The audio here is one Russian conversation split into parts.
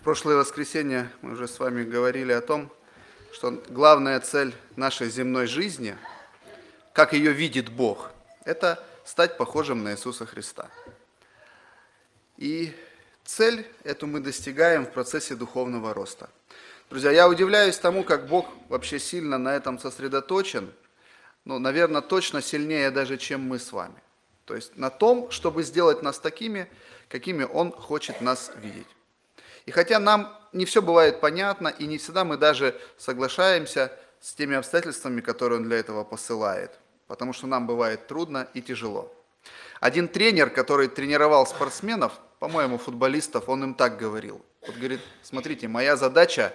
прошлое воскресенье мы уже с вами говорили о том, что главная цель нашей земной жизни, как ее видит Бог, это стать похожим на Иисуса Христа. И цель эту мы достигаем в процессе духовного роста. Друзья, я удивляюсь тому, как Бог вообще сильно на этом сосредоточен, наверное, точно сильнее даже, чем мы с вами. То есть на том, чтобы сделать нас такими, какими Он хочет нас видеть. И хотя нам не все бывает понятно, и не всегда мы даже соглашаемся с теми обстоятельствами, которые Он для этого посылает, потому что нам бывает трудно и тяжело. Один тренер, который тренировал спортсменов, по-моему, футболистов, он им так говорил. Вот говорит: смотрите, моя задача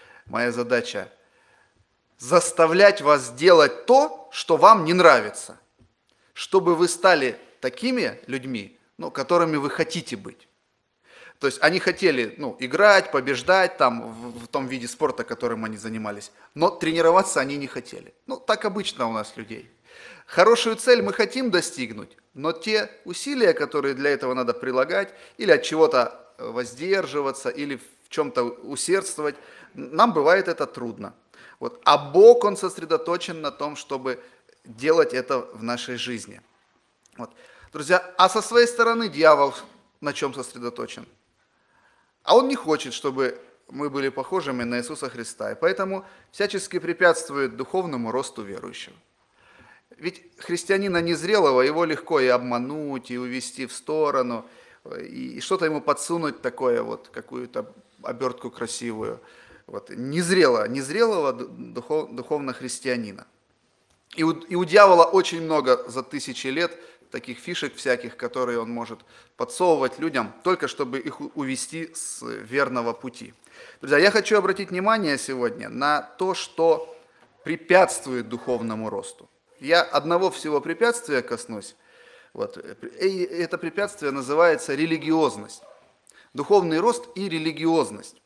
заставлять вас делать то, что вам не нравится, чтобы вы стали такими людьми, которыми вы хотите быть. То есть они хотели играть, побеждать в том виде спорта, которым они занимались, но тренироваться они не хотели. Так обычно у нас людей. Хорошую цель мы хотим достигнуть, но те усилия, которые для этого надо прилагать, или от чего-то воздерживаться, или в чем-то усердствовать, нам бывает это трудно. А Бог, Он сосредоточен на том, чтобы делать это в нашей жизни. Друзья, а со своей стороны дьявол на чем сосредоточен? А он не хочет, чтобы мы были похожими на Иисуса Христа, и поэтому всячески препятствует духовному росту верующего. Ведь христианина незрелого, его легко и обмануть, и увести в сторону, и что-то ему подсунуть такое, какую-то обертку красивую. Незрелого духовно христианина. И у дьявола очень много за тысячи лет таких фишек всяких, которые он может подсовывать людям, только чтобы их увести с верного пути. Друзья, я хочу обратить внимание сегодня на то, что препятствует духовному росту. Я одного всего препятствия коснусь. И это препятствие называется религиозность. Духовный рост и религиозность.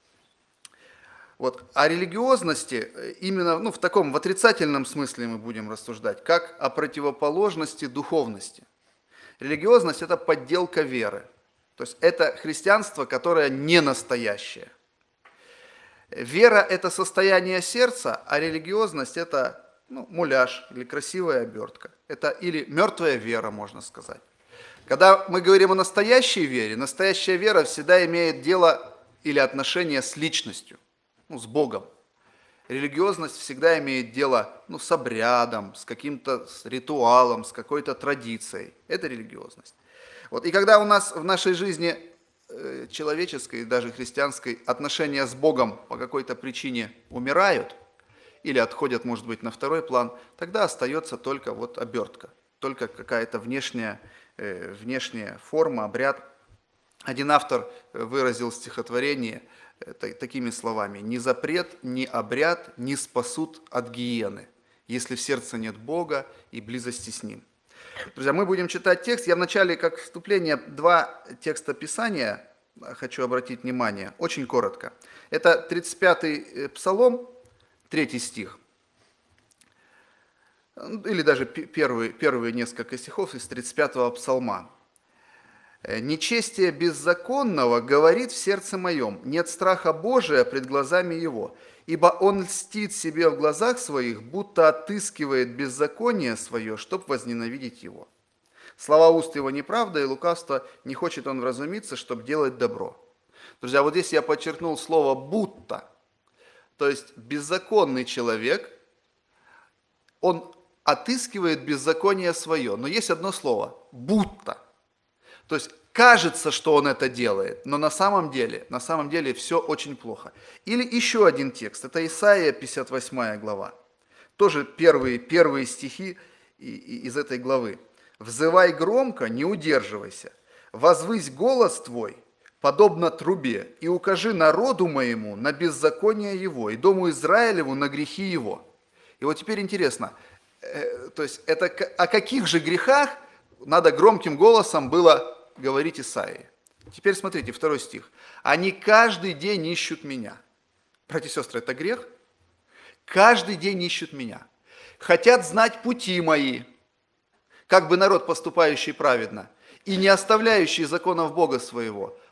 О религиозности именно в отрицательном смысле мы будем рассуждать, как о противоположности духовности. Религиозность – это подделка веры. То есть это христианство, которое не настоящее. Вера – это состояние сердца, а религиозность – это муляж или красивая обертка. Это или мертвая вера, можно сказать. Когда мы говорим о настоящей вере, настоящая вера всегда имеет дело или отношение с личностью. С Богом. Религиозность всегда имеет дело с обрядом, с каким-то ритуалом, с какой-то традицией. Это религиозность. И когда у нас в нашей жизни человеческой, даже христианской, отношения с Богом по какой-то причине умирают или отходят, может быть, на второй план, тогда остается только обертка, только какая-то внешняя форма, обряд. Один автор выразил стихотворение такими словами: «Ни запрет, ни обряд не спасут от гиены, если в сердце нет Бога и близости с Ним». Друзья, мы будем читать текст. Я вначале, как вступление, два текста Писания хочу обратить внимание, очень коротко. Это 35-й Псалом, 3 стих, или даже первые несколько стихов из 35-го Псалма. «Нечестие беззаконного говорит в сердце моем, нет страха Божия пред глазами его, ибо он льстит себе в глазах своих, будто отыскивает беззаконие свое, чтоб возненавидеть его. Слова уст его неправда, и лукавство не хочет он вразумиться, чтоб делать добро». Друзья, здесь я подчеркнул слово «будто». То есть беззаконный человек, он отыскивает беззаконие свое, но есть одно слово – «будто». То есть кажется, что он это делает, но на самом деле все очень плохо. Или еще один текст, это Исаия, 58 глава. Тоже первые стихи из этой главы. «Взывай громко, не удерживайся, возвысь голос твой, подобно трубе, и укажи народу моему на беззаконие его, и дому Израилеву на грехи его». И теперь интересно, то есть это о каких же грехах надо громким голосом было говорить Исаии. Теперь смотрите, 2 стих. «Они каждый день ищут меня». Братья и сестры, это грех? Каждый день ищут меня. Хотят знать пути мои, как бы народ, поступающий праведно, и не оставляющий законов Бога своего.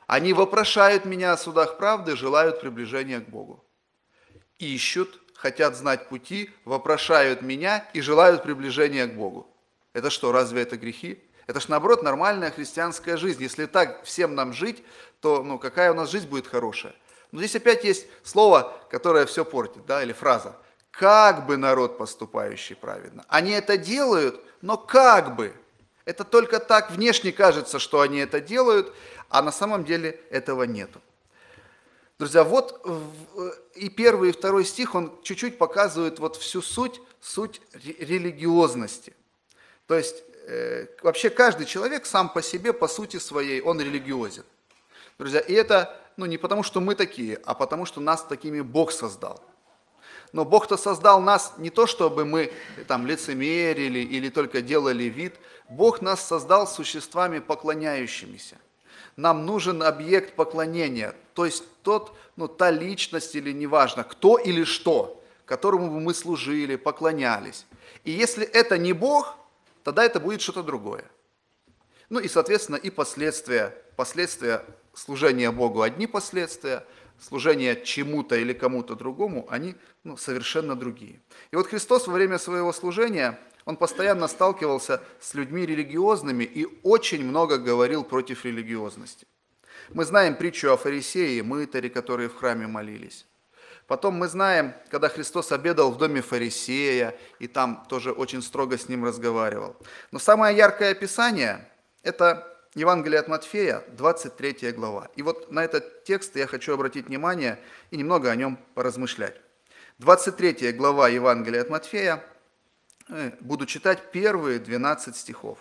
Они вопрошают меня о судах правды, желают приближения к Богу. Ищут, хотят знать пути, вопрошают меня и желают приближения к Богу. Это что, разве это грехи? Это ж наоборот нормальная христианская жизнь. Если так всем нам жить, то какая у нас жизнь будет хорошая? Но здесь опять есть слово, которое все портит, да, или фраза. Как бы народ, поступающий праведно. Они это делают, но как бы. Это только так внешне кажется, что они это делают, а на самом деле этого нету. Друзья, вот и первый, и второй стих, он чуть-чуть показывает вот всю суть религиозности. То есть вообще каждый человек сам по себе, по сути своей, он религиозен. Друзья, и это не потому, что мы такие, а потому, что нас такими Бог создал. Но Бог-то создал нас не то, чтобы мы там лицемерили или только делали вид. Бог нас создал существами поклоняющимися. Нам нужен объект поклонения, то есть та личность или неважно, кто или что, которому бы мы служили, поклонялись. И если это не Бог, тогда это будет что-то другое. И, соответственно, и последствия служения Богу одни последствия, служение чему-то или кому-то другому, они совершенно другие. И вот Христос во время своего служения, он постоянно сталкивался с людьми религиозными и очень много говорил против религиозности. Мы знаем притчу о фарисее и мытаре, которые в храме молились. Потом мы знаем, когда Христос обедал в доме фарисея, и там тоже очень строго с ним разговаривал. Но самое яркое описание – это Евангелие от Матфея, 23 глава. И вот на этот текст я хочу обратить внимание и немного о нем поразмышлять. 23 глава Евангелия от Матфея, буду читать первые 12 стихов.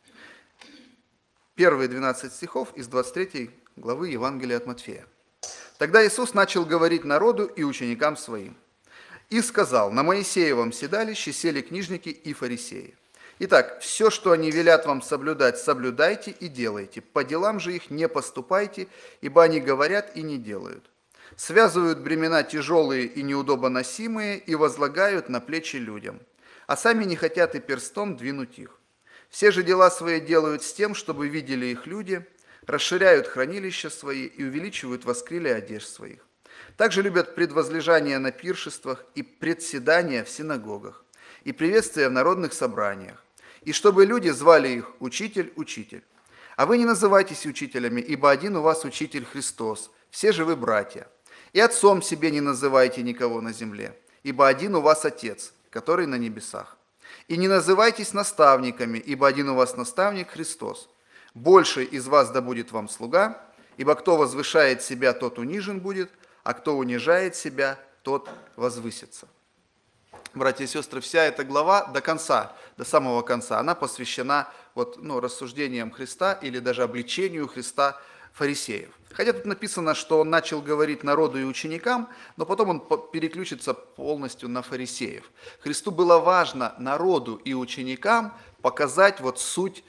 Первые 12 стихов из 23 главы Евангелия от Матфея. «Тогда Иисус начал говорить народу и ученикам своим. И сказал, на Моисеевом седалище сели книжники и фарисеи. Итак, все, что они велят вам соблюдать, соблюдайте и делайте. По делам же их не поступайте, ибо они говорят и не делают. Связывают бремена тяжелые и неудобоносимые и возлагают на плечи людям, а сами не хотят и перстом двинуть их. Все же дела свои делают с тем, чтобы видели их люди, расширяют хранилища свои и увеличивают воскрили одежд своих. Также любят предвозлежания на пиршествах и председания в синагогах, и приветствия в народных собраниях, и чтобы люди звали их «Учитель, Учитель». А вы не называйтесь учителями, ибо один у вас Учитель Христос, все же вы братья. И отцом себе не называйте никого на земле, ибо один у вас Отец, который на небесах. И не называйтесь наставниками, ибо один у вас наставник Христос. Больше из вас да будет вам слуга, ибо кто возвышает себя, тот унижен будет, а кто унижает себя, тот возвысится». Братья и сестры, вся эта глава до конца, до самого конца, она посвящена рассуждениям Христа или даже обличению Христа фарисеев. Хотя тут написано, что он начал говорить народу и ученикам, но потом он переключится полностью на фарисеев. Христу было важно народу и ученикам показать суть,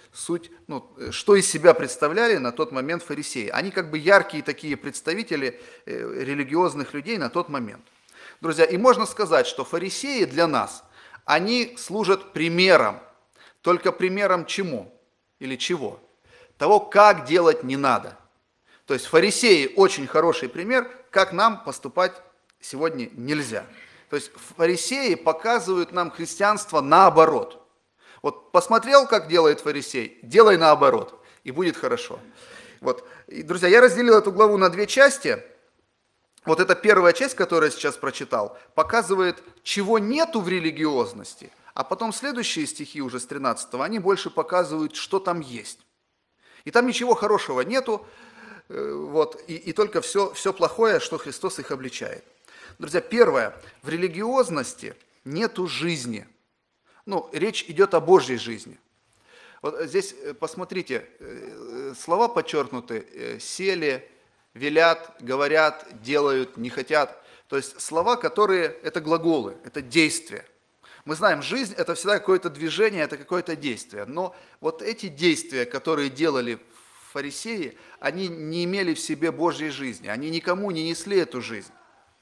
что из себя представляли на тот момент фарисеи. Они как бы яркие такие представители религиозных людей на тот момент. Друзья, и можно сказать, что фарисеи для нас, они служат примером. Только примером чему? Или чего? Того, как делать не надо. То есть фарисеи очень хороший пример, как нам поступать сегодня нельзя. То есть фарисеи показывают нам христианство наоборот. Вот посмотрел, как делает фарисей, делай наоборот, и будет хорошо. И, друзья, я разделил эту главу на две части. Вот эта первая часть, которую я сейчас прочитал, показывает, чего нету в религиозности, а потом следующие стихи уже с 13, они больше показывают, что там есть. И там ничего хорошего нету, и только все плохое, что Христос их обличает. Друзья, первое, в религиозности нету жизни. Речь идет о Божьей жизни. Вот здесь, посмотрите, слова подчеркнуты, сели, велят, говорят, делают, не хотят. То есть слова, которые, это глаголы, это действия. Мы знаем, жизнь это всегда какое-то движение, это какое-то действие. Но вот эти действия, которые делали фарисеи, они не имели в себе Божьей жизни, они никому не несли эту жизнь.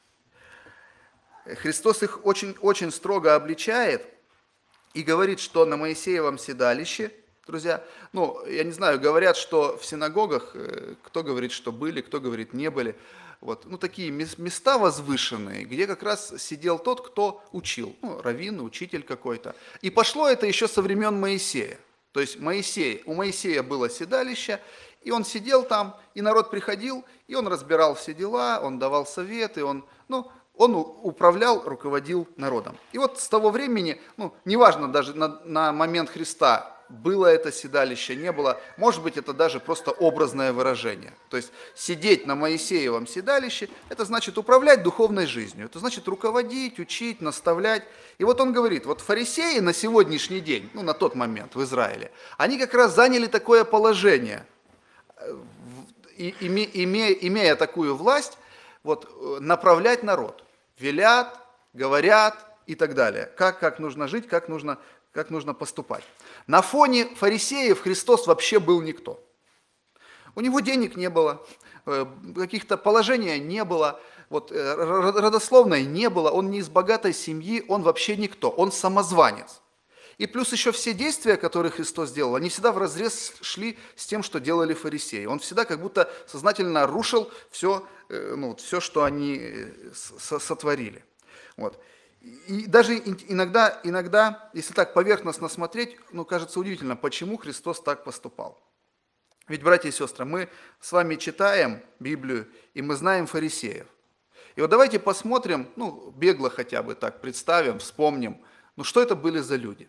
Христос их очень, очень строго обличает и говорит, что на Моисеевом седалище Друзья, я не знаю, говорят, что в синагогах, кто говорит, что были, кто говорит, не были, такие места возвышенные, где как раз сидел тот, кто учил, раввин, учитель какой-то. И пошло это еще со времен Моисея. То есть у Моисея было седалище, и он сидел там, и народ приходил, и он разбирал все дела, он давал советы, он управлял, руководил народом. И вот с того времени, неважно даже на момент Христа, было это седалище, не было, может быть, это даже просто образное выражение. То есть сидеть на Моисеевом седалище, это значит управлять духовной жизнью, это значит руководить, учить, наставлять. И вот он говорит, вот фарисеи на сегодняшний день, на тот момент в Израиле, они как раз заняли такое положение, имея такую власть, направлять народ. Велят, говорят и так далее. Как нужно жить, как нужно поступать. На фоне фарисеев Христос вообще был никто. У него денег не было, каких-то положения не было, родословной не было, он не из богатой семьи, он вообще никто, он самозванец. И плюс еще все действия, которые Христос делал, они всегда вразрез шли с тем, что делали фарисеи. Он всегда как будто сознательно рушил все, что они сотворили. И даже иногда, если так поверхностно смотреть, кажется удивительно, почему Христос так поступал. Ведь, братья и сестры, мы с вами читаем Библию, и мы знаем фарисеев. И давайте посмотрим, бегло хотя бы так представим, вспомним, что это были за люди.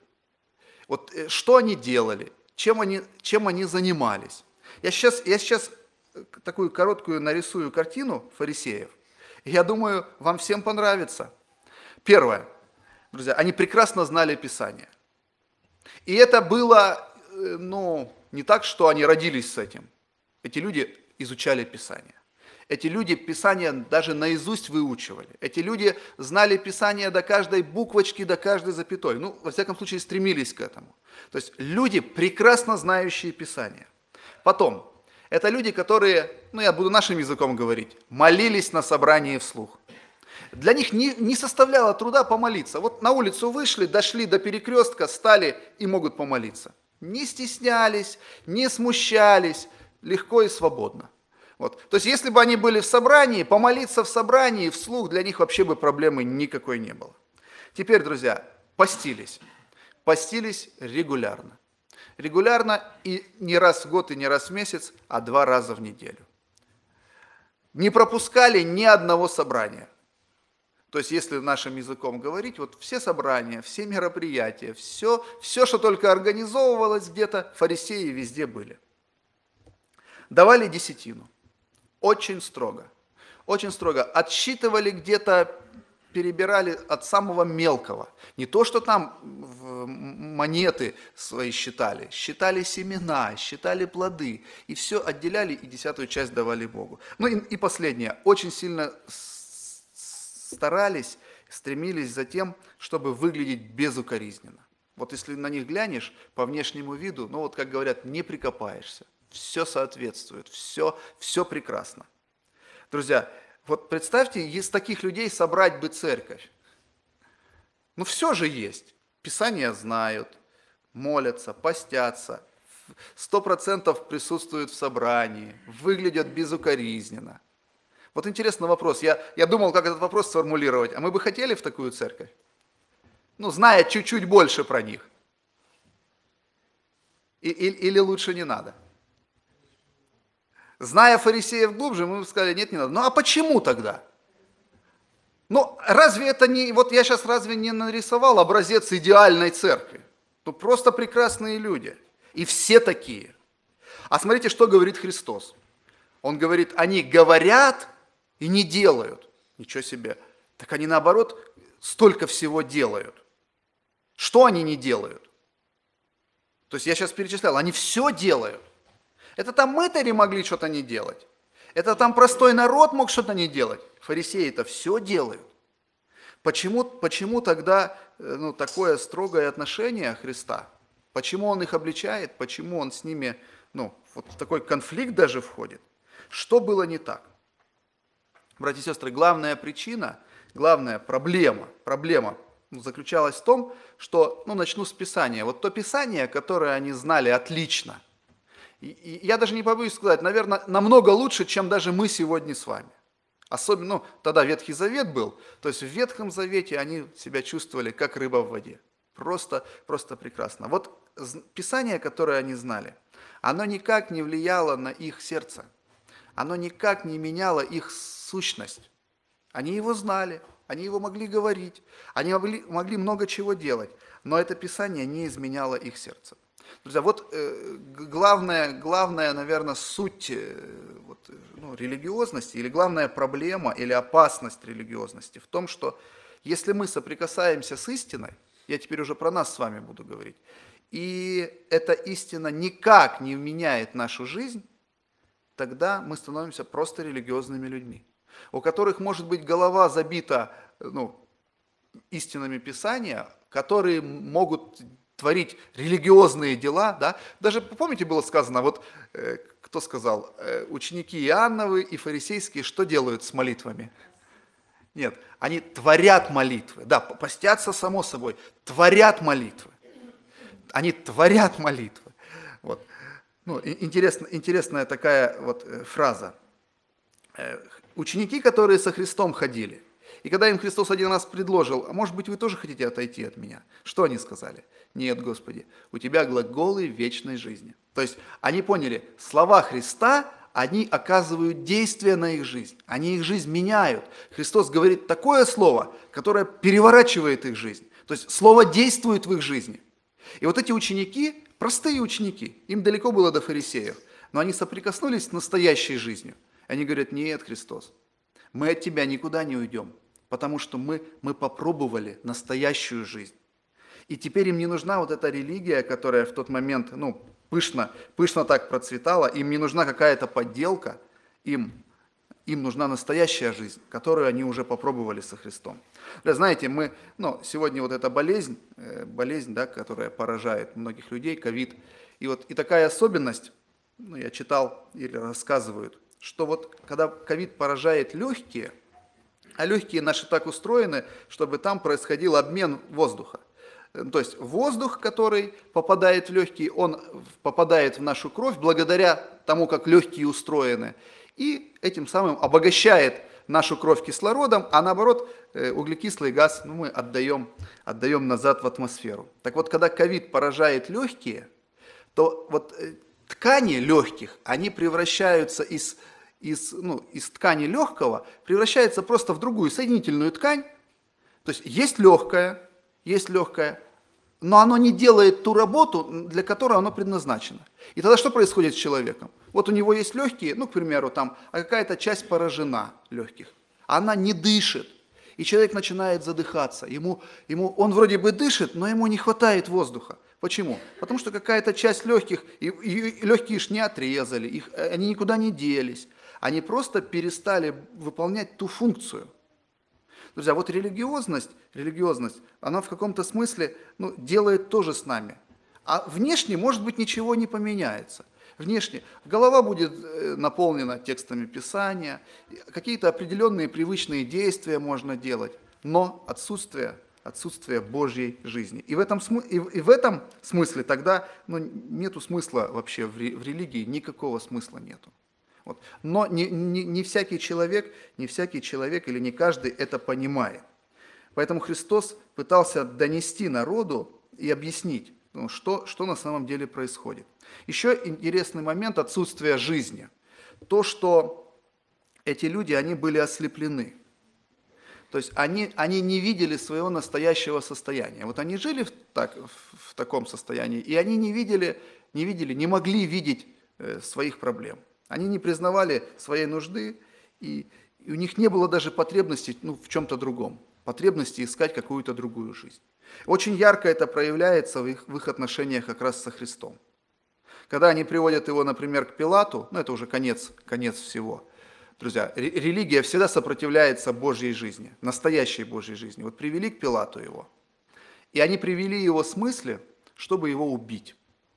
Что они делали, чем они занимались. Я сейчас такую короткую нарисую картину фарисеев. И я думаю, вам всем понравится. Первое, друзья, они прекрасно знали Писание. И это было, не так, что они родились с этим. Эти люди изучали Писание. Эти люди Писание даже наизусть выучивали. Эти люди знали Писание до каждой буквочки, до каждой запятой. Во всяком случае, стремились к этому. То есть люди, прекрасно знающие Писание. Потом, это люди, которые, я буду нашим языком говорить, молились на собрании вслух. Для них не составляло труда помолиться. На улицу вышли, дошли до перекрестка, стали и могут помолиться. Не стеснялись, не смущались, легко и свободно. То есть, если бы они были в собрании, помолиться в собрании, вслух, для них вообще бы проблемы никакой не было. Теперь, друзья, постились. Постились регулярно. Регулярно и не раз в год, и не раз в месяц, а 2 раза в неделю. Не пропускали ни одного собрания. То есть, если нашим языком говорить, все собрания, все мероприятия, все, что только организовывалось где-то, фарисеи везде были. Давали десятину. Очень строго. Очень строго. Отсчитывали где-то, перебирали от самого мелкого. Не то, что там монеты свои считали. Считали семена, считали плоды. И все отделяли, и 10-ю часть давали Богу. И последнее. Очень сильно старались, стремились за тем, чтобы выглядеть безукоризненно. Если на них глянешь по внешнему виду, как говорят, не прикопаешься. Все соответствует, все прекрасно. Друзья, представьте, из таких людей собрать бы церковь. Все же есть. Писания знают, молятся, постятся, 100% присутствуют в собрании, выглядят безукоризненно. Интересный вопрос. Я думал, как этот вопрос сформулировать. А мы бы хотели в такую церковь? Зная чуть-чуть больше про них. Или лучше не надо? Зная фарисеев глубже, мы бы сказали, нет, не надо. А почему тогда? Разве это не... я сейчас разве не нарисовал образец идеальной церкви? Просто прекрасные люди. И все такие. А смотрите, что говорит Христос. Он говорит, они говорят и не делают. Ничего себе. Так они наоборот столько всего делают. Что они не делают? То есть я сейчас перечислял, они все делают. Это там мытари могли что-то не делать. Это там простой народ мог что-то не делать. Фарисеи-то все делают. Почему тогда такое строгое отношение Христа? Почему он их обличает? Почему он с ними, в такой конфликт даже входит? Что было не так? Братья и сестры, главная причина, главная проблема заключалась в том, что, начну с Писания. Вот то Писание, которое они знали отлично, и я даже не побоюсь сказать, наверное, намного лучше, чем даже мы сегодня с вами. Особенно, тогда Ветхий Завет был, то есть в Ветхом Завете они себя чувствовали как рыба в воде. Просто прекрасно. Вот Писание, которое они знали, оно никак не влияло на их сердце. Оно никак не меняло их сущность. Они его знали, они его могли говорить, они могли много чего делать, но это Писание не изменяло их сердце. Друзья, вот главная, наверное, суть религиозности, или главная проблема, или опасность религиозности в том, что если мы соприкасаемся с истиной, я теперь уже про нас с вами буду говорить, и эта истина никак не меняет нашу жизнь, тогда мы становимся просто религиозными людьми, у которых может быть голова забита истинами Писания, которые могут творить религиозные дела. Да? Даже, помните, было сказано, кто сказал, ученики Иоанновы и фарисейские что делают с молитвами? Нет, они творят молитвы. Да, постятся само собой, творят молитвы. Они творят молитвы. Вот. Интересная такая фраза. Ученики, которые со Христом ходили, и когда им Христос один раз предложил, а может быть вы тоже хотите отойти от меня? Что они сказали? Нет, Господи, у тебя глаголы вечной жизни. То есть они поняли, слова Христа, они оказывают действие на их жизнь, они их жизнь меняют. Христос говорит такое слово, которое переворачивает их жизнь. То есть слово действует в их жизни. И вот эти ученики, простые ученики, им далеко было до фарисеев, но они соприкоснулись с настоящей жизнью. Они говорят, нет, Христос, мы от тебя никуда не уйдем, потому что мы попробовали настоящую жизнь. И теперь им не нужна вот эта религия, которая в тот момент пышно так процветала, им не нужна какая-то подделка, им нужна настоящая жизнь, которую они уже попробовали со Христом. Знаете, сегодня вот эта болезнь, да, которая поражает многих людей, ковид, и такая особенность, я читал или рассказывают, что когда ковид поражает легкие, а легкие наши так устроены, чтобы там происходил обмен воздуха. То есть воздух, который попадает в легкие, он попадает в нашу кровь благодаря тому, как легкие устроены, и этим самым обогащает нашу кровь кислородом, а наоборот углекислый газ мы отдаем назад в атмосферу. Так вот, когда ковид поражает легкие, то ткани легких, они превращаются из ткани легкого, превращаются просто в другую соединительную ткань. То есть легкое, но оно не делает ту работу, для которой оно предназначено. И тогда что происходит с человеком? Вот у него есть легкие, к примеру, а какая-то часть поражена легких. Она не дышит. И человек начинает задыхаться. Он вроде бы дышит, но ему не хватает воздуха. Почему? Потому что какая-то часть легких, и легкие ж не отрезали, они никуда не делись. Они просто перестали выполнять ту функцию. Друзья, религиозность, она в каком-то смысле делает то же с нами. А внешне, может быть, ничего не поменяется. Внешне голова будет наполнена текстами Писания, какие-то определенные привычные действия можно делать, но отсутствие Божьей жизни. И в этом смысле тогда нету смысла вообще в религии, никакого смысла нету. Но не всякий человек или не каждый это понимает. Поэтому Христос пытался донести народу и объяснить, что на самом деле происходит. Еще интересный момент отсутствия жизни. То, что эти люди, они были ослеплены. То есть они не видели своего настоящего состояния. Они жили в таком состоянии, и они не могли видеть своих проблем. Они не признавали своей нужды, и у них не было даже потребности в чем-то другом, потребности искать какую-то другую жизнь. Очень ярко это проявляется в их отношениях как раз со Христом. Когда они приводят его, например, к Пилату, это уже конец всего. Друзья, религия всегда сопротивляется Божьей жизни, настоящей Божьей жизни. Привели к Пилату его, и они привели его с мыслью, чтобы его убить.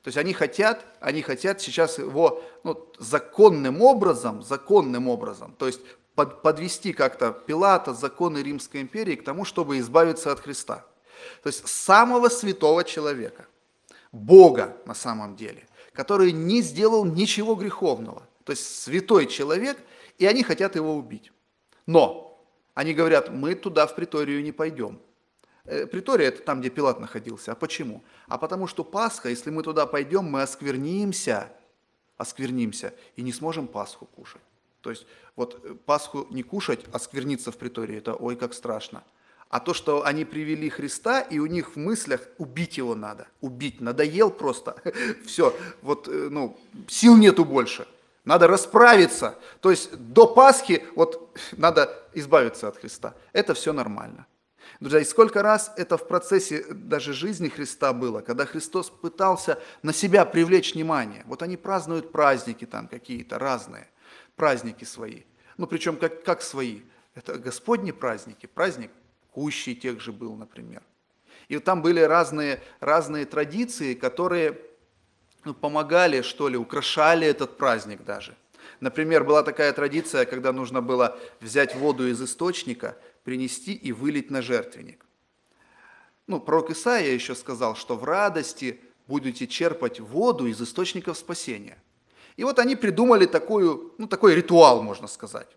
То есть они хотят сейчас его законным образом, то есть подвести как-то Пилата, законы Римской империи к тому, чтобы избавиться от Христа. То есть самого святого человека, Бога на самом деле, который не сделал ничего греховного. То есть святой человек, и они хотят его убить. Но они говорят, мы туда в приторию не пойдем. Притория – это там, где Пилат находился. А почему? А потому что Пасха, если мы туда пойдем, мы осквернимся и не сможем Пасху кушать. То есть вот Пасху не кушать, а оскверниться в притории – это ой, как страшно. А то, что они привели Христа, и у них в мыслях убить его надо. Убить. Надоел просто. Все. Вот, сил нету больше. Надо расправиться. То есть до Пасхи надо избавиться от Христа. Это все нормально. Друзья, и сколько раз это в процессе даже жизни Христа было, когда Христос пытался на себя привлечь внимание. Вот они празднуют праздники там какие-то разные, праздники свои. Причем как свои? Это Господни праздники, праздник Кущей тех же был, например. И там были разные традиции, которые помогали, что ли, украшали этот праздник даже. Например, была такая традиция, когда нужно было взять воду из источника, принести и вылить на жертвенник. Пророк Исаия еще сказал, что в радости будете черпать воду из источников спасения. И вот они придумали такой ритуал, можно сказать.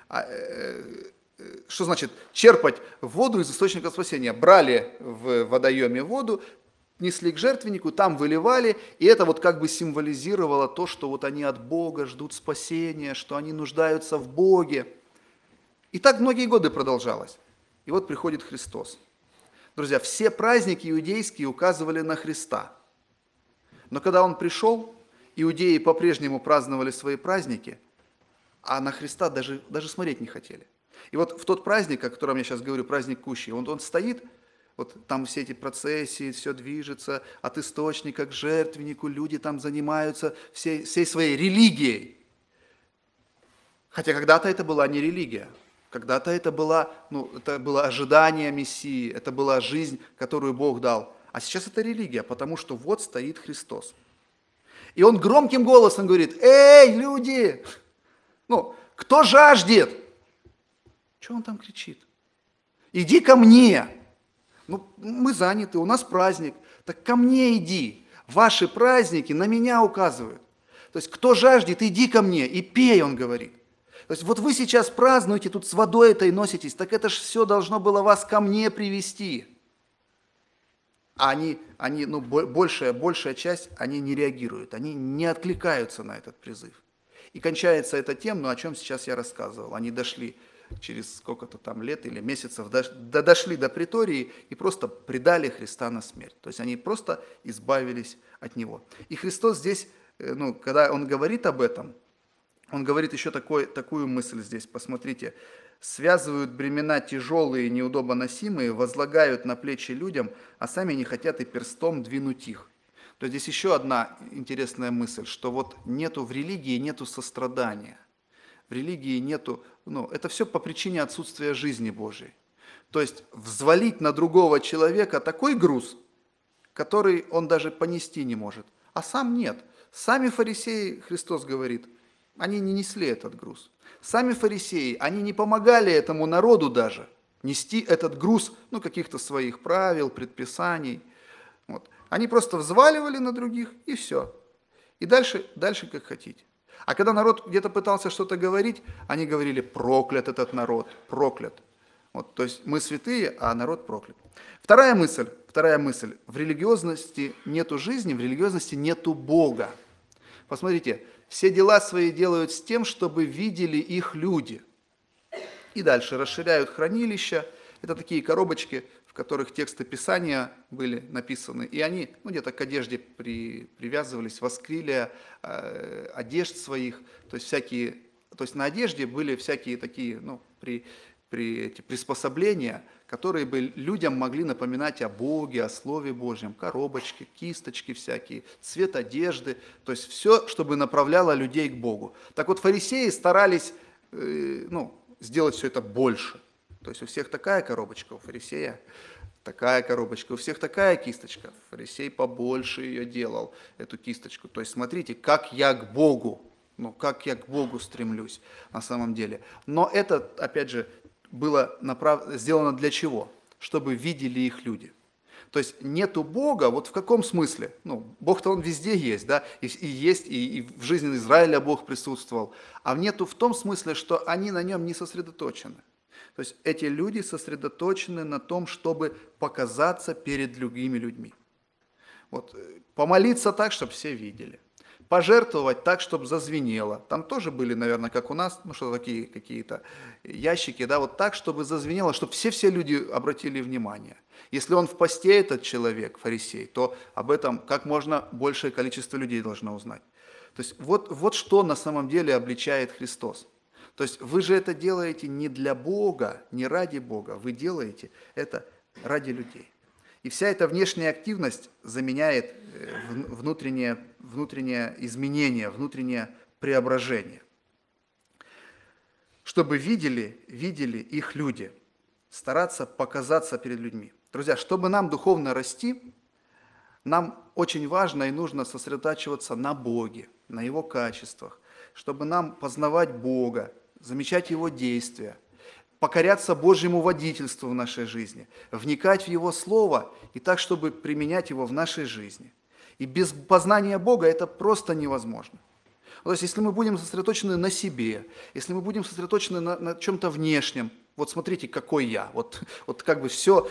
Что значит черпать воду из источника спасения? Брали в водоеме воду, несли к жертвеннику, там выливали, и это как бы символизировало то, что они от Бога ждут спасения, что они нуждаются в Боге. И так многие годы продолжалось. И вот приходит Христос. Друзья, все праздники иудейские указывали на Христа. Но когда Он пришел, иудеи по-прежнему праздновали свои праздники, а на Христа даже смотреть не хотели. И вот в тот праздник, о котором я сейчас говорю, праздник Кущей, он стоит, там все эти процессии, все движется от источника к жертвеннику, люди там занимаются всей своей религией. Хотя когда-то это была не религия, когда-то это было ожидание Мессии, это была жизнь, которую Бог дал. А сейчас это религия, потому что вот стоит Христос. И Он громким голосом говорит: «Эй, люди! Кто жаждет?» Что Он там кричит? «Иди ко мне!» Мы заняты, у нас праздник. Так ко мне иди. Ваши праздники на меня указывают. То есть, кто жаждет, иди ко мне и пей, Он говорит. То есть, вы сейчас празднуете, тут с водой этой носитесь, так это же все должно было вас ко мне привести. А они большая часть, они не реагируют, они не откликаются на этот призыв. И кончается это тем, о чем сейчас я рассказывал. Они дошли через сколько-то там лет или месяцев, дошли до притории и просто предали Христа на смерть. То есть они просто избавились от Него. И Христос здесь, когда Он говорит об этом, Он говорит еще такую мысль здесь, посмотрите. «Связывают бремена тяжелые и неудобоносимые, возлагают на плечи людям, а сами не хотят и перстом двинуть их». То есть здесь еще одна интересная мысль, что нету в религии, нету сострадания. В религии нету, это все по причине отсутствия жизни Божьей. То есть взвалить на другого человека такой груз, который он даже понести не может, а сам нет. Сами фарисеи, Христос говорит, они не несли этот груз. Сами фарисеи, они не помогали этому народу даже нести этот груз, каких-то своих правил, предписаний. Они просто взваливали на других, и все. И дальше как хотите. А когда народ где-то пытался что-то говорить, они говорили: проклят этот народ, проклят. То есть мы святые, а народ проклят. Вторая мысль. В религиозности нету жизни, в религиозности нету Бога. Посмотрите, все дела свои делают с тем, чтобы видели их люди. И дальше расширяют хранилища. Это такие коробочки, в которых тексты Писания были написаны. И они где-то к одежде привязывались, воскрилия одежд своих. То есть на одежде были всякие такие приспособления, которые бы людям могли напоминать о Боге, о Слове Божьем. Коробочки, кисточки всякие, цвет одежды. То есть все, чтобы направляло людей к Богу. Так вот, фарисеи старались сделать все это больше. То есть у всех такая коробочка, у фарисея такая коробочка, у всех такая кисточка. Фарисей побольше ее делал, эту кисточку. То есть смотрите, как я к Богу, как я к Богу стремлюсь на самом деле. Но это, опять же, было сделано для чего? Чтобы видели их люди. То есть нету Бога, вот в каком смысле? Бог-то он везде есть, да, и есть, и в жизни Израиля Бог присутствовал. А нету в том смысле, что они на нем не сосредоточены. То есть эти люди сосредоточены на том, чтобы показаться перед другими людьми. Вот, помолиться так, чтобы все видели. Пожертвовать так, чтобы зазвенело. Там тоже были, наверное, как у нас, что такие какие-то ящики, да, вот так, чтобы зазвенело, чтобы все люди обратили внимание. Если он в посте, этот человек, фарисей, то об этом как можно большее количество людей должно узнать. То есть вот что на самом деле обличает Христос. То есть вы же это делаете не для Бога, не ради Бога, вы делаете это ради людей. И вся эта внешняя активность заменяет внутреннее изменение, внутреннее преображение. Чтобы видели их люди, стараться показаться перед людьми. Друзья, чтобы нам духовно расти, нам очень важно и нужно сосредотачиваться на Боге, на Его качествах, чтобы нам познавать Бога, замечать Его действия, покоряться Божьему водительству в нашей жизни, вникать в Его Слово и так, чтобы применять его в нашей жизни. И без познания Бога это просто невозможно. То есть, если мы будем сосредоточены на себе, если мы будем сосредоточены на чем-то внешнем, вот смотрите, какой я, вот как бы все,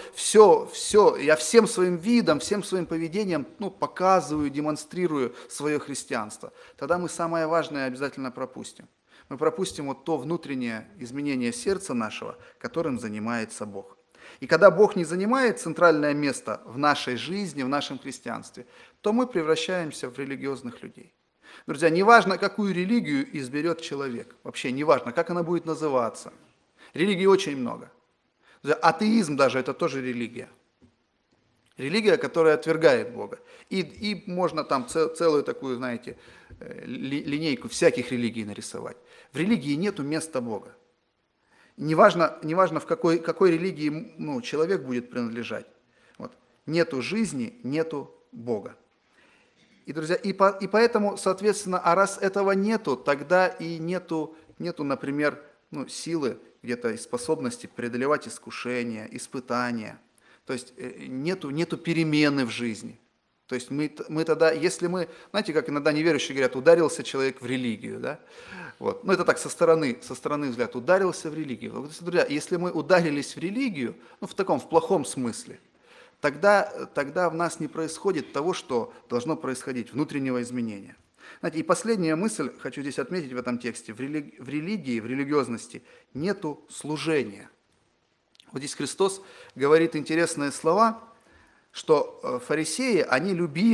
я всем своим видом, всем своим поведением показываю, демонстрирую свое христианство, тогда мы самое важное обязательно пропустим. Мы пропустим вот то внутреннее изменение сердца нашего, которым занимается Бог. И когда Бог не занимает центральное место в нашей жизни, в нашем христианстве, то мы превращаемся в религиозных людей. Друзья, неважно, какую религию изберет человек, вообще неважно, как она будет называться. Религий очень много. Друзья, атеизм даже это тоже религия. Религия, которая отвергает Бога. И можно там целую такую, знаете, линейку всяких религий нарисовать. В религии нету места Бога. Неважно в какой религии человек будет принадлежать. Вот. Нету жизни, нету Бога. И, друзья, и поэтому, соответственно, а раз этого нету, тогда и нету, например, силы где-то и способности преодолевать искушения, испытания. То есть нету перемены в жизни. То есть мы тогда, если мы, знаете, как иногда неверующие говорят, ударился человек в религию, да? Вот. Это так со стороны взгляд, ударился в религию. Вот, друзья, если мы ударились в религию, в плохом смысле, тогда в нас не происходит того, что должно происходить, внутреннего изменения. Знаете, и последняя мысль, хочу здесь отметить в этом тексте, в религии, в религиозности нету служения. Вот здесь Христос говорит интересные слова, что фарисеи, они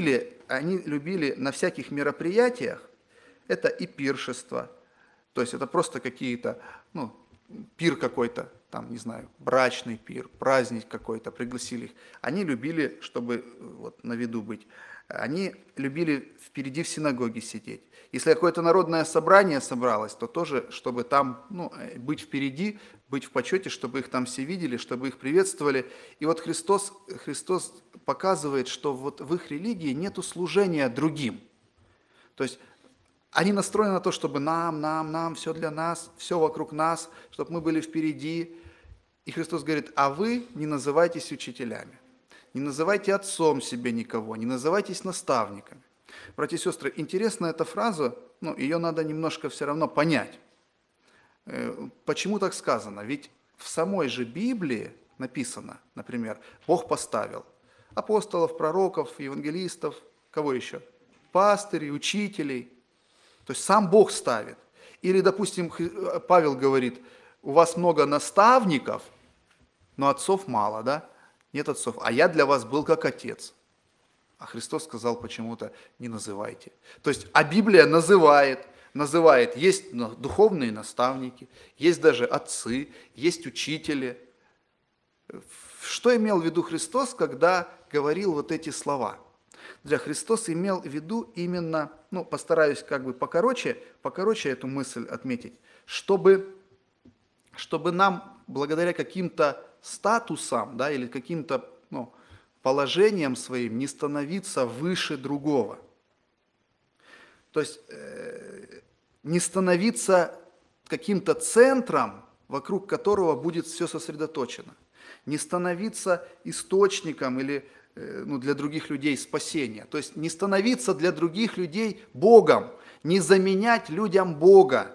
любили на всяких мероприятиях, это и пиршество, то есть это просто какие-то, пир какой-то, там, не знаю, брачный пир, праздник какой-то, пригласили их. Они любили, чтобы на виду быть, они любили впереди в синагоге сидеть. Если какое-то народное собрание собралось, то тоже, чтобы там быть впереди, быть в почете, чтобы их там все видели, чтобы их приветствовали. И вот Христос показывает, что вот в их религии нету служения другим. То есть они настроены на то, чтобы нам, все для нас, все вокруг нас, чтобы мы были впереди. И Христос говорит, а вы не называйтесь учителями, не называйте отцом себе никого, не называйтесь наставниками. Братья и сестры, интересна эта фраза, ее надо немножко все равно понять. Почему так сказано? Ведь в самой же Библии написано, например, Бог поставил апостолов, пророков, евангелистов, кого еще? Пастырей, учителей. То есть сам Бог ставит. Или, допустим, Павел говорит, у вас много наставников, но отцов мало, да? Нет отцов, а я для вас был как отец. А Христос сказал почему-то, не называйте. То есть, а Библия называет, есть духовные наставники, есть даже отцы, есть учители. Что имел в виду Христос, когда говорил вот эти слова? Христос имел в виду именно, постараюсь как бы покороче эту мысль отметить, чтобы нам благодаря каким-то статусам, да, или каким-то положением своим не становиться выше другого. То есть не становиться каким-то центром, вокруг которого будет все сосредоточено. Не становиться источником или для других людей спасения. То есть не становиться для других людей Богом, не заменять людям Бога.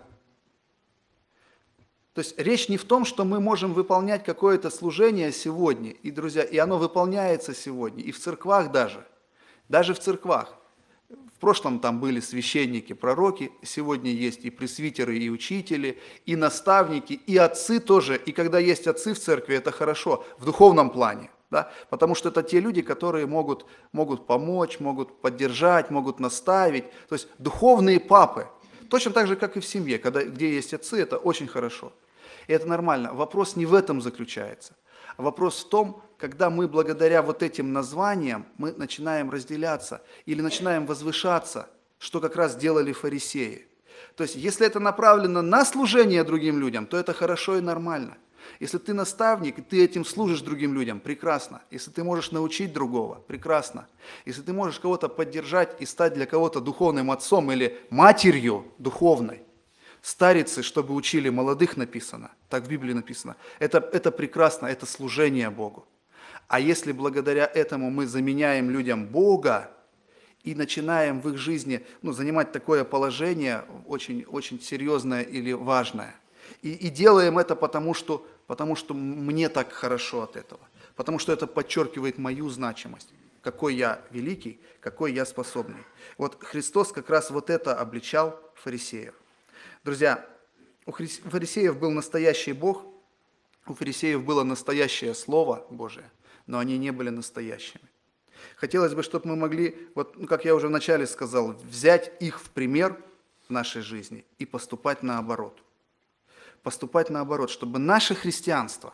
То есть речь не в том, что мы можем выполнять какое-то служение сегодня, и, друзья, и оно выполняется сегодня, и в церквах даже в церквах. В прошлом там были священники, пророки, сегодня есть и пресвитеры, и учители, и наставники, и отцы тоже. И когда есть отцы в церкви, это хорошо, в духовном плане. Да? Потому что это те люди, которые могут помочь, могут поддержать, могут наставить. То есть духовные папы. Точно так же, как и в семье, где есть отцы, это очень хорошо. И это нормально. Вопрос не в этом заключается. Вопрос в том, когда мы благодаря вот этим названиям мы начинаем разделяться или начинаем возвышаться, что как раз делали фарисеи. То есть, если это направлено на служение другим людям, то это хорошо и нормально. Если ты наставник, и ты этим служишь другим людям, прекрасно. Если ты можешь научить другого, прекрасно. Если ты можешь кого-то поддержать и стать для кого-то духовным отцом или матерью духовной, старицы, чтобы учили молодых, написано, так в Библии написано, это прекрасно, это служение Богу. А если благодаря этому мы заменяем людям Бога и начинаем в их жизни занимать такое положение очень, очень серьезное или важное, и делаем это потому что мне так хорошо от этого, потому что это подчеркивает мою значимость, какой я великий, какой я способный. Вот Христос как раз вот это обличал фарисеев. Друзья, у фарисеев был настоящий Бог, у фарисеев было настоящее Слово Божие, но они не были настоящими. Хотелось бы, чтобы мы могли, как я уже вначале сказал, взять их в пример в нашей жизни и поступать наоборот. Поступать наоборот, чтобы наше христианство,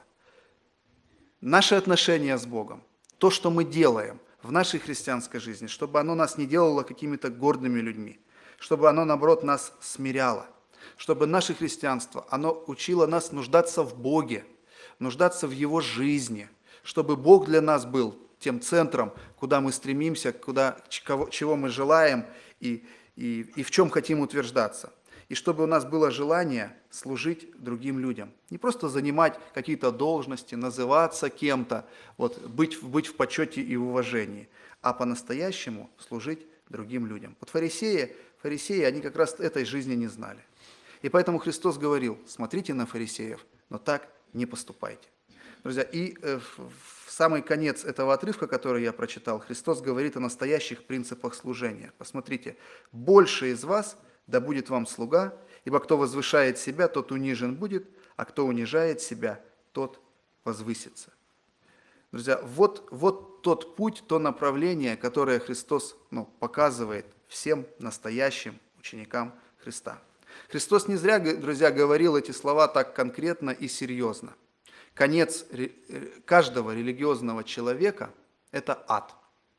наши отношения с Богом, то, что мы делаем в нашей христианской жизни, чтобы оно нас не делало какими-то гордыми людьми, чтобы оно, наоборот, нас смиряло, чтобы наше христианство, оно учило нас нуждаться в Боге, нуждаться в Его жизни, чтобы Бог для нас был тем центром, куда мы стремимся, чего мы желаем и в чем хотим утверждаться. И чтобы у нас было желание служить другим людям. Не просто занимать какие-то должности, называться кем-то, быть в почете и уважении, а по-настоящему служить другим людям. Вот фарисеи, они как раз этой жизни не знали. И поэтому Христос говорил: смотрите на фарисеев, но так не поступайте. Друзья, и в самый конец этого отрывка, который я прочитал, Христос говорит о настоящих принципах служения. Посмотрите: «Больше из вас да будет вам слуга, ибо кто возвышает себя, тот унижен будет, а кто унижает себя, тот возвысится». Друзья, вот тот путь, то направление, которое Христос показывает всем настоящим ученикам Христа. Христос не зря, друзья, говорил эти слова так конкретно и серьезно. Конец каждого религиозного человека – это ад.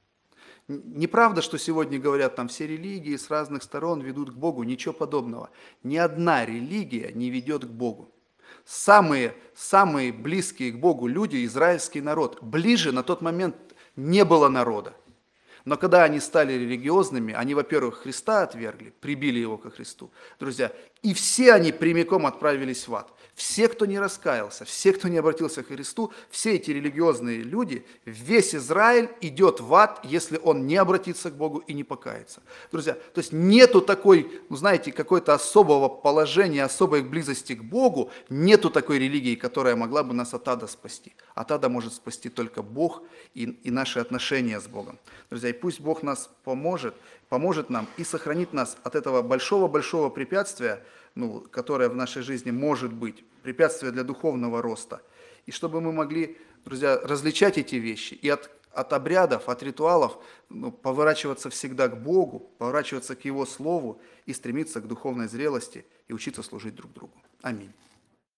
Неправда, что сегодня говорят, все религии с разных сторон ведут к Богу, ничего подобного. Ни одна религия не ведет к Богу. Самые близкие к Богу люди – израильский народ. Ближе на тот момент не было народа. Но когда они стали религиозными, они, во-первых, Христа отвергли, прибили его ко Христу, друзья, и все они прямиком отправились в ад. Все, кто не раскаялся, все, кто не обратился к Христу, все эти религиозные люди, весь Израиль идет в ад, если он не обратится к Богу и не покается. Друзья, то есть нету такой, какой-то особого положения, особой близости к Богу, нету такой религии, которая могла бы нас от ада спасти. От ада может спасти только Бог и наши отношения с Богом. Друзья, и пусть Бог нас поможет нам и сохранит нас от этого большого-большого препятствия, которое в нашей жизни может быть, препятствие для духовного роста. И чтобы мы могли, друзья, различать эти вещи и от обрядов, от ритуалов поворачиваться всегда к Богу, поворачиваться к Его Слову и стремиться к духовной зрелости и учиться служить друг другу. Аминь.